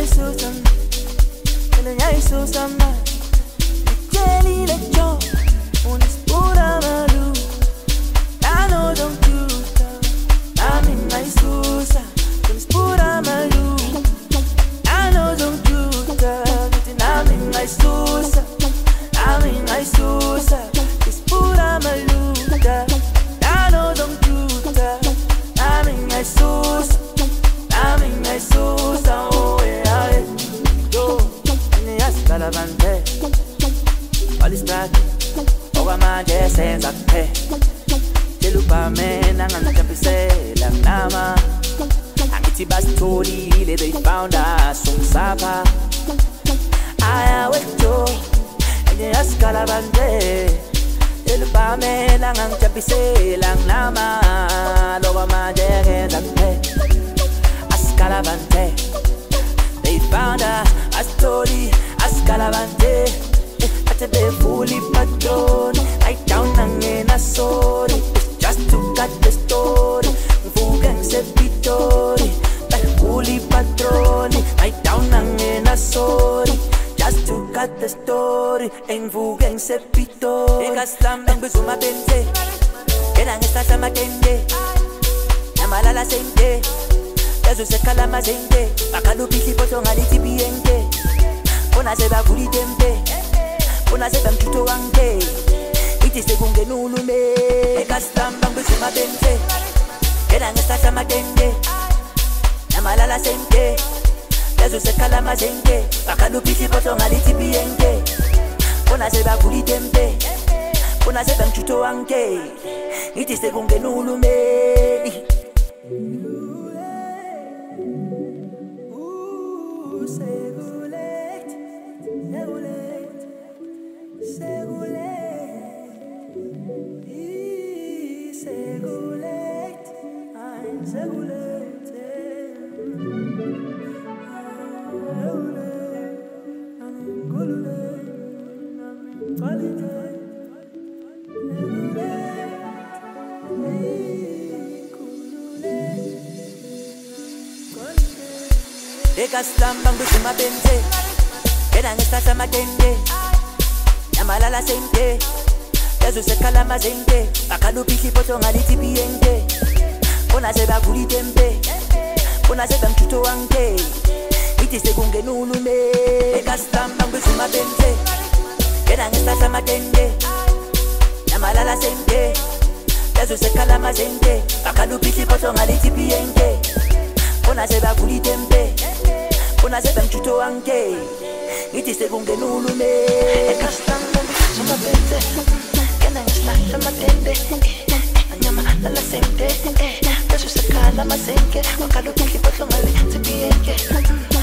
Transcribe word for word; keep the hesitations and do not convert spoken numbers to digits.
Susan, Elena Susan, Jelly the Joe, on his Buddha Malu. I know don't do that. I'm in my Susan, on his Buddha Malu. I know don't do that. I'm in my Susan, I'm in my Susan, it's Buddha Malu. I know don't do that. I'm in my Susan, I'm in my Susan. Oh yeah, yo, in the Escalavante. All is back. Oga manje senza te. Jelupa mena nganjambisela nama. Angithi basitholile they found us on Sapa. Aya wetho in the Escalavante. Jelupa mena nganjambisela nama. Oga manje senza te. Escalavante. They found us. Astori Escalavante. At the fully patrol, I down and in a sorry, just to cut the story. Fugan se pitori, like fully patrol, I down and in a sorry, just to cut the story. En Fugan se pitori. En Gaslam and Bizuma Bente, and I start a matende. Namala la sente, there's a calama sente, Bakalupi Potom Aliti Biente, Ona Seba Fuli Tempe. Una se bam tuto anke iti se kunge nulume ekastamba ngizuma bente era ngesasa matende namalala sente lezo se kalama sente bakalupisi poto ngalithi biente una se bavuli tempe una se bam tuto anke iti se kunge nulume Ekastamba ngizuma bente era ngesasa matende namalala sente lezo se kalama sente bakalupisi poto ngalithi biente ona se bavuli tempe ona se bamtuto wanke iti se kunge nulume ekastamba ngizuma bente era ngesasa matende namalala sente lezo se kalama sente bakalupisi poto ngalithi biente ona se bavuli tempe ona se bamtuto wanke iti se kunge nulume ekastamba ngizuma bente era ngesasa matende Anyama la sente, eh, eso se cala más en que, acá lo que quiero es lo malo, se pienque.